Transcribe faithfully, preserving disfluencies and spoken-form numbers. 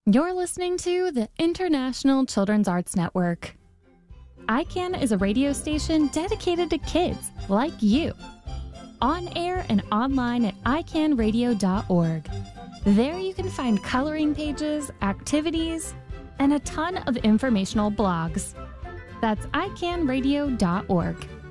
You're listening to the International Children's Arts Network. I CAN is a radio station dedicated to kids like you. On air and online at i can radio dot org. There you can find coloring pages, activities, and a ton of informational blogs. That's i can radio dot org.